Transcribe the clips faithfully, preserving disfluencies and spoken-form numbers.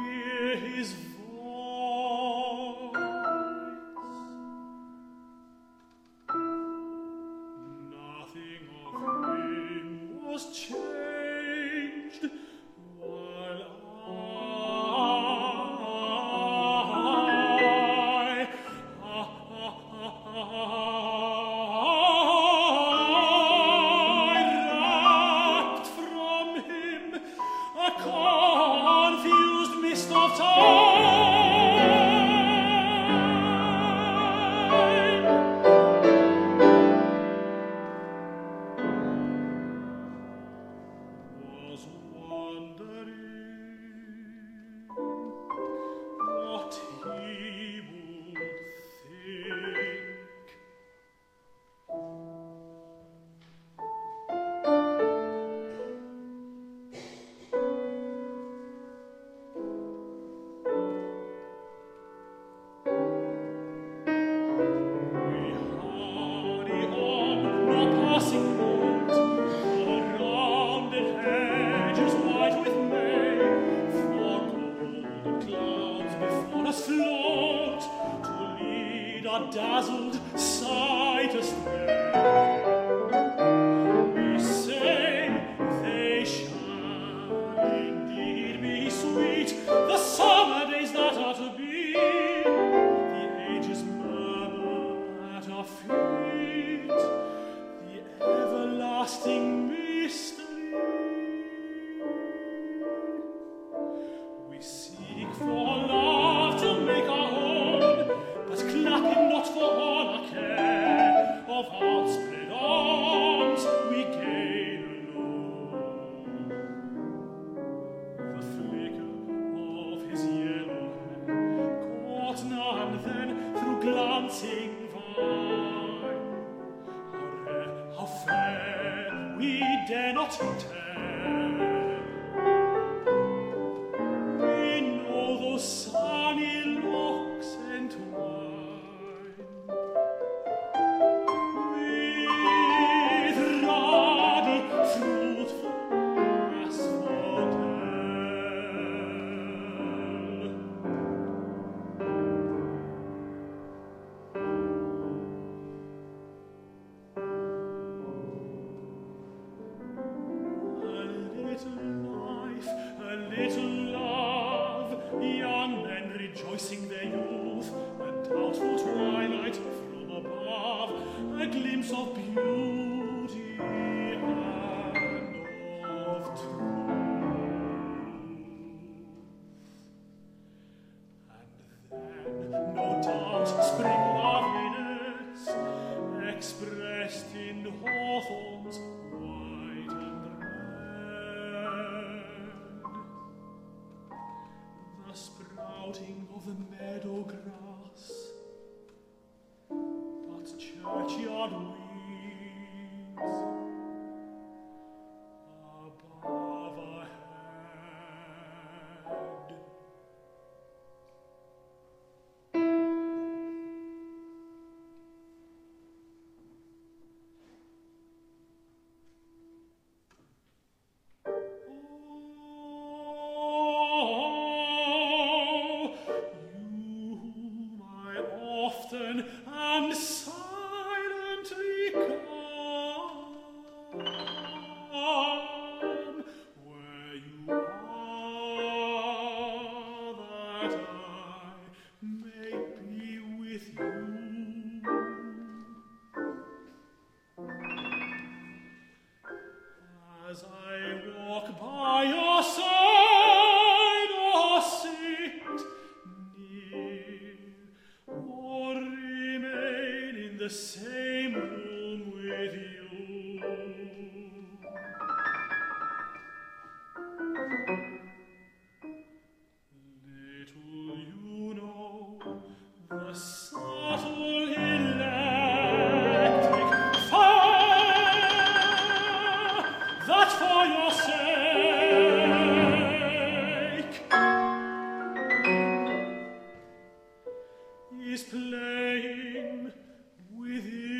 hear his voice. Nothing of him was changed, while I, I, wrapped from him a confused mist of time. Was wondering what he would think. We hurry on, no passing boat, around the hedges white with May, for golden clouds before us float, to lead our dazzled sight astray. We say they shall indeed be sweet, the summer days that are to be. The ages murmur at our feet, the everlasting mystery. We seek for love to make our own, but clapping not for honor care. Of outspread arms we gain alone. The flicker of his yellow hair, caught now and then through glancing vine. How rare, how fair, we dare not tell. We know those sunny locks entwine with ruddy, fruitful asphodel. A little life, a little love, young men rejoicing their youth, a doubtful twilight from above, a glimpse of beauty and of truth. And then, no doubt, spring loveliness, expressed in hawthorns white and red, the sprouting of the meadow grass, but churchyard weeds above our head. Oh, you whom I often and silently come, where you are, that I may be with you. As I walk by your side, or sit near, or remain in the same room with you, little you know the subtle electric fire that for your sake is playing within.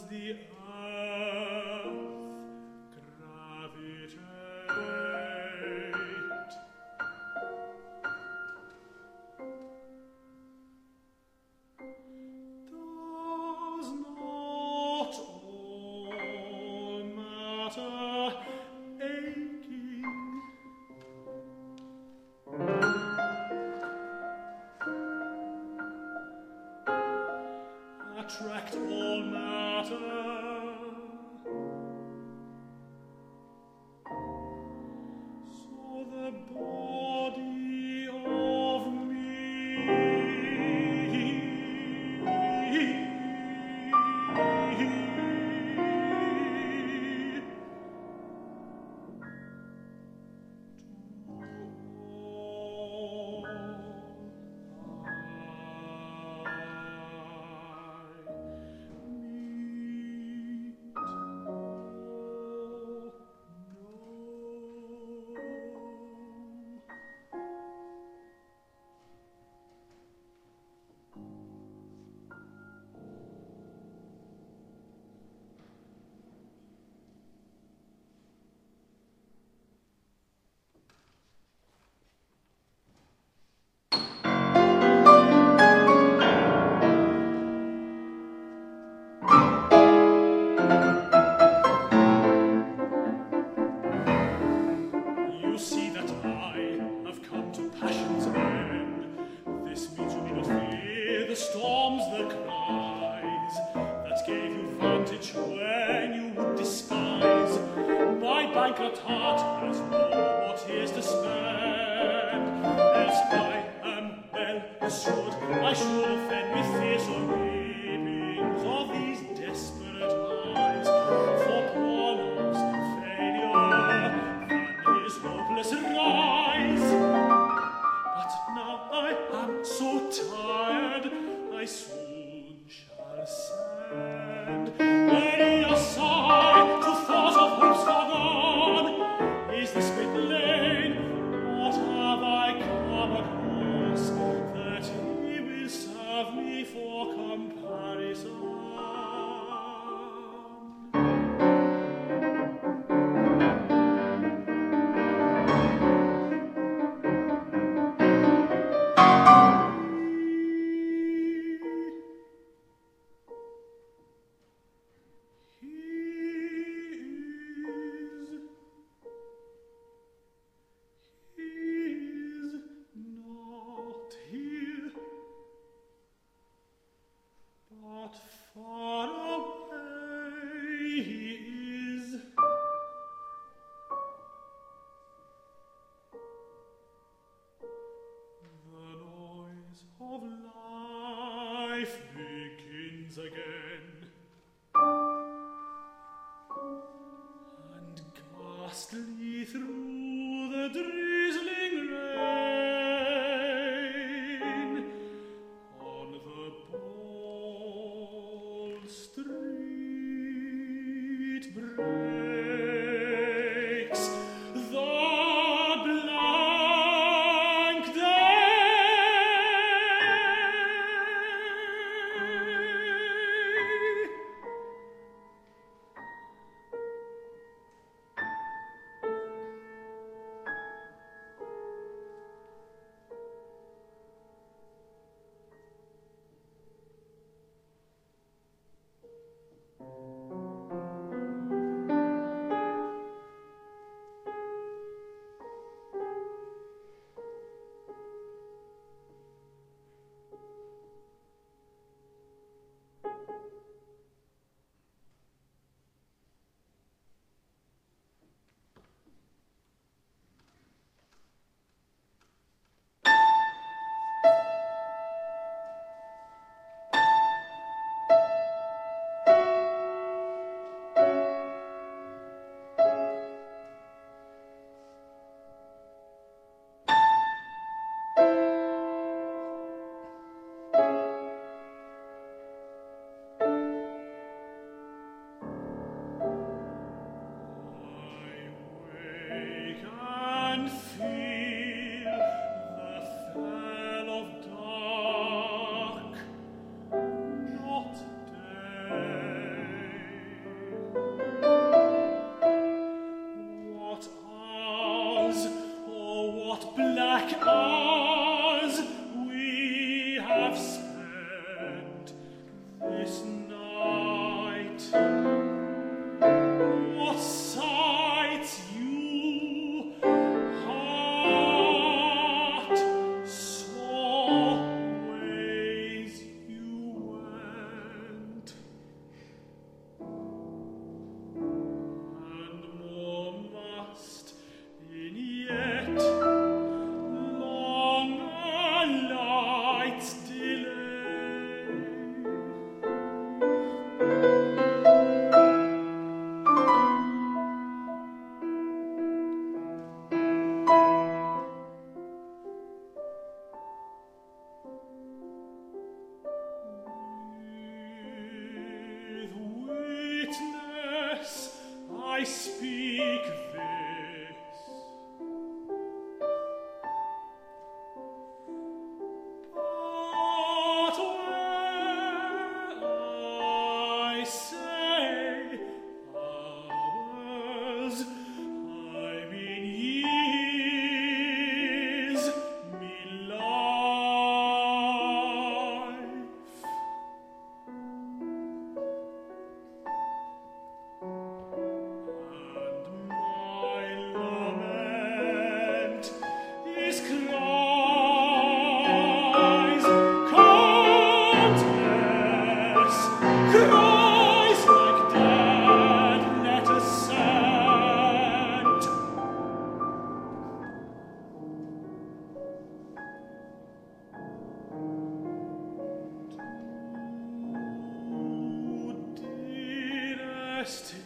does the earth gravitate? Does not all matter aching attract all matter? So the body of me You see that I have come to passion's end. This means you need not fear the storms, the cries that gave you vantage when you would despise. My bankrupt heart has no more tears to spend, else I am well assured I should offend with fierce weepings of these desperate eyes. For poor love's failure his hopeless rise. But now I am so tired, I soon shall send. Lay aside to thoughts of hopes forgone. Is this bit plain? What have I come across that he will serve me for comparison? But far away he is. The noise of life begins again, and ghastly through the drizzling rain on the bold street breaks the blank day. I speak this, but when I say hours, I mean years, me life. And my lament is cries, countless, cries like dead letters sent. To dearest